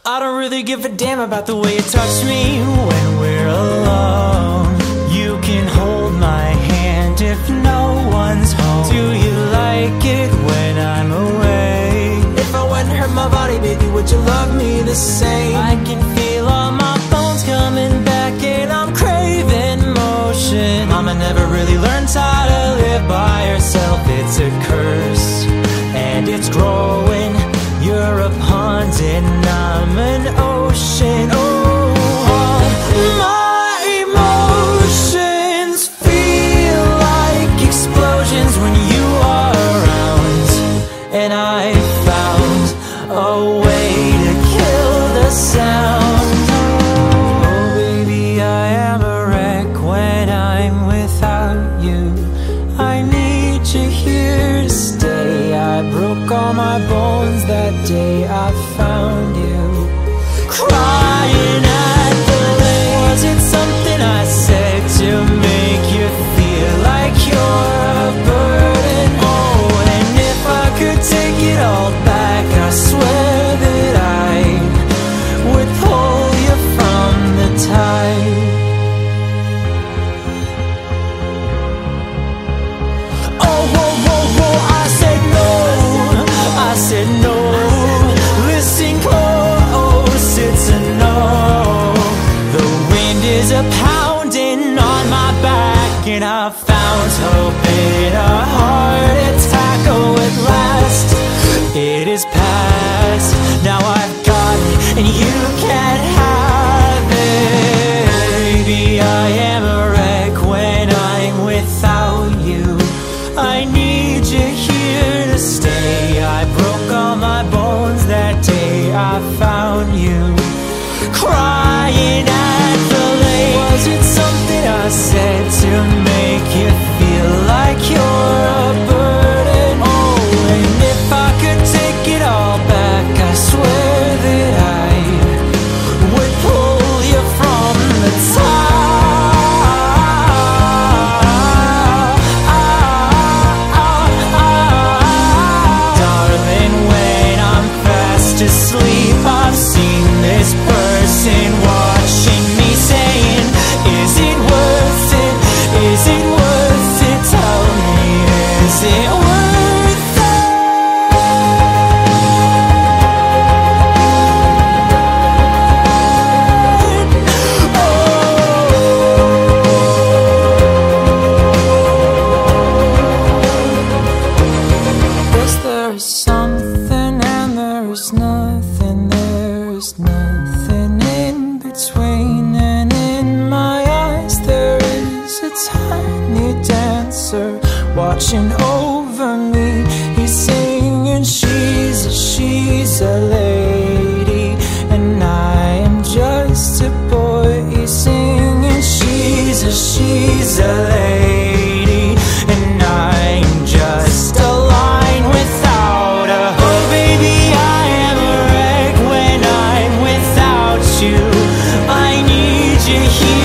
I don't really give a damn about the way you touch me when we're alone. You can hold my hand if no one's home. Do you like it when I'm away? If I wouldn't hurt my body, baby, would you love me the same? I can feel all my bones coming back and I'm craving motion. Mama never really learned how to live by herself. It's a curse and it's growing. You're a pond and I'm an ocean. Oh, all my emotions feel like explosions when you are around. And I found a way to kill the sound. Oh, baby, I am a wreck when I'm without you. I need you here to stay. I broke all my bones that day I found you. Crying at the lake. Was it something I said to make you feel like you're a burden? Oh, and if I could take it all back, I swear that I would pull you from the tide. Oh, whoa, whoa, whoa, I said no. I said no. Listen close, it's a no. The wind is a pounding on my back and I found hope in a heart attack. Oh, at last it is past. Now I've got it and you can't have it. Baby, I am a wreck when I'm without you. I need you here to stay. I broke all my bones that day I found you. Crying at the lake. Was it something I said to make you feel like you're a burden? Oh, and if I could take it all back, I swear that I would pull you from the top. Darling, when I'm fast asleep, I've seen this person watching me saying, is it worth it? Is it worth it? Tell me, is it worth it? Was there something and there is nothing? There is nothing in between, and in my eyes there is a tiny dancer watching over me. He's singing, she's a lady, and I am just a boy. He's singing, she's a lady, and I'm just a line without a hope. Oh, baby, I am a wreck when I'm without you. I need you here